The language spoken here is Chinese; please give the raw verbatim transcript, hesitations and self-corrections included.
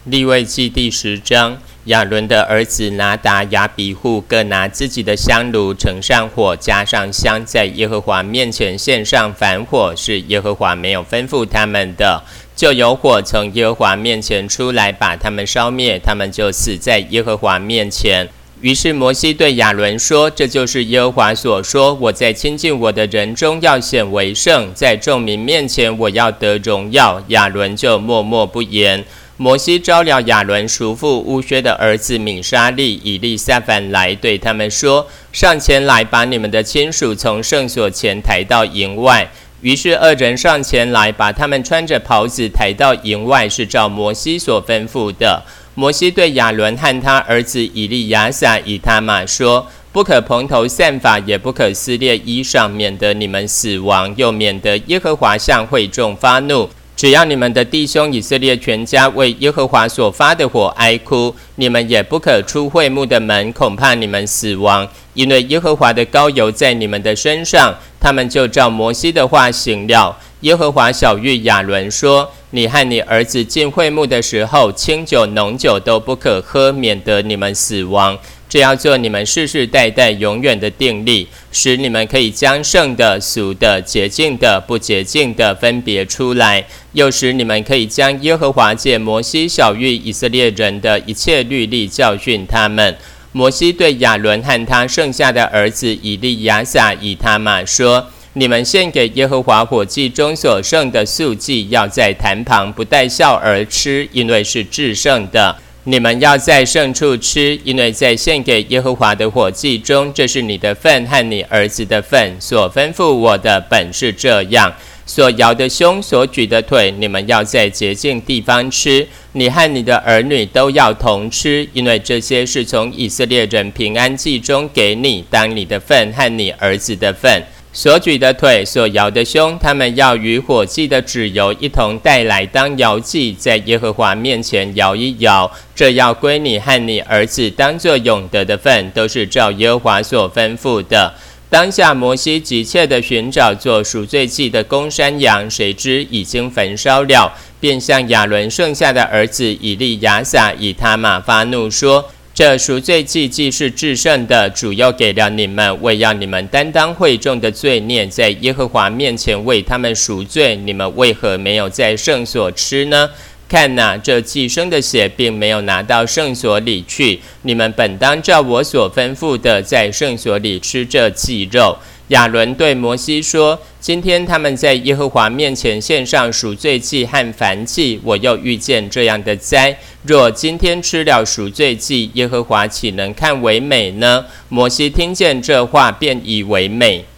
利未记第十章，亚伦的儿子拿达、亚比户各拿自己的香炉，盛上火，加上香，在耶和华面前献上燔火，是耶和华没有吩咐他们的。就有火从耶和华面前出来，把他们烧灭，他们就死在耶和华面前。于是摩西对亚伦说：这就是耶和华所说，我在亲近我的人中要显为圣，在众民面前我要得荣耀。亚伦就默默不言。摩西招了亚伦叔父乌薛的儿子米沙利、以利撒反来，对他们说：上前来，把你们的亲属从圣所前抬到营外。于是二人上前来，把他们穿着袍子抬到营外，是照摩西所吩咐的。摩西对亚伦和他儿子以利亚撒、以他玛说：不可蓬头散发，也不可撕裂衣裳，免得你们死亡，又免得耶和华向会众发怒。只要你们的弟兄以色列全家为耶和华所发的火哀哭，你们也不可出会幕的门，恐怕你们死亡，因为耶和华的膏油在你们的身上。他们就照摩西的话行了。耶和华晓谕亚伦说：你和你儿子进会幕的时候，清酒浓酒都不可喝，免得你们死亡。这要做你们世世代代永远的定例，使你们可以将圣的、俗的、洁净的、不洁净的分别出来，又使你们可以将耶和华借摩西晓谕以色列人的一切律例教训他们。摩西对亚伦和他剩下的儿子以利亚撒、以他玛说：你们献给耶和华火祭中所剩的素祭，要在坛旁不带笑而吃，因为是至圣的。你们要在圣处吃，因为在献给耶和华的火祭中，这是你的份和你儿子的份。所吩咐我的本是这样。所摇的胸，所举的腿，你们要在洁净地方吃。你和你的儿女都要同吃，因为这些是从以色列人平安祭中给你当你的份和你儿子的份。所举的腿，所摇的胸，他们要与火祭的脂油一同带来当摇祭，在耶和华面前摇一摇。这要归你和你儿子当作永得的份，都是照耶和华所吩咐的。当下摩西急切地寻找做赎罪祭的公山羊，谁知已经焚烧了，便向亚伦剩下的儿子以利亚撒、以他玛发怒说：这赎罪祭既是至圣的，主又给了你们，为要你们担当会众的罪孽，在耶和华面前为他们赎罪，你们为何没有在圣所吃呢？看哪，这祭牲的血并没有拿到圣所里去，你们本当照我所吩咐的，在圣所里吃这祭肉。亚伦对摩西说：今天他们在耶和华面前献上赎罪祭和燔祭，我又遇见这样的灾。若今天吃了赎罪祭，耶和华岂能看为美呢？摩西听见这话，便以为美。